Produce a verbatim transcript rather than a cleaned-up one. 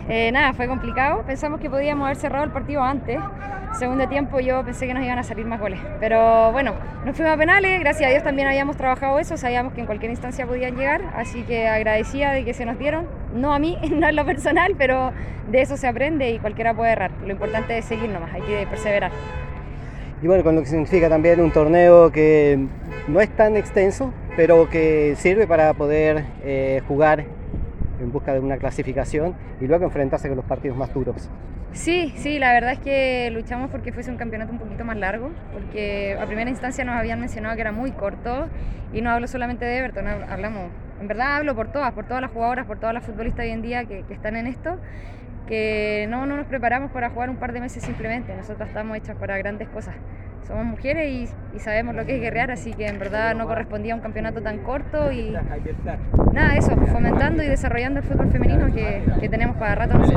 eh, nada, fue complicado. Pensamos que podíamos haber cerrado el partido antes. Segundo tiempo yo pensé que nos iban a salir más goles. Pero bueno, nos fuimos a penales. Gracias a Dios también habíamos trabajado eso. Sabíamos que en cualquier instancia podían llegar. Así que agradecida de que se nos dieron. No a mí, no en lo personal, pero de eso se aprende y cualquiera puede errar. Lo importante es seguir nomás, hay que perseverar. Y bueno, con lo que significa también un torneo que no es tan extenso, pero que sirve para poder eh, jugar en busca de una clasificación y luego enfrentarse con los partidos más duros. Sí, sí, la verdad es que luchamos porque fuese un campeonato un poquito más largo, porque a primera instancia nos habían mencionado que era muy corto, y no hablo solamente de Everton, hablamos, en verdad hablo por todas, por todas las jugadoras, por todas las futbolistas hoy en día que, que están en esto, que no, no nos preparamos para jugar un par de meses simplemente. Nosotras estamos hechas para grandes cosas. Somos mujeres y, y sabemos lo que es guerrear, así que en verdad no correspondía a un campeonato tan corto y nada, eso, fomentando y desarrollando el fútbol femenino que, que tenemos para rato nosotros.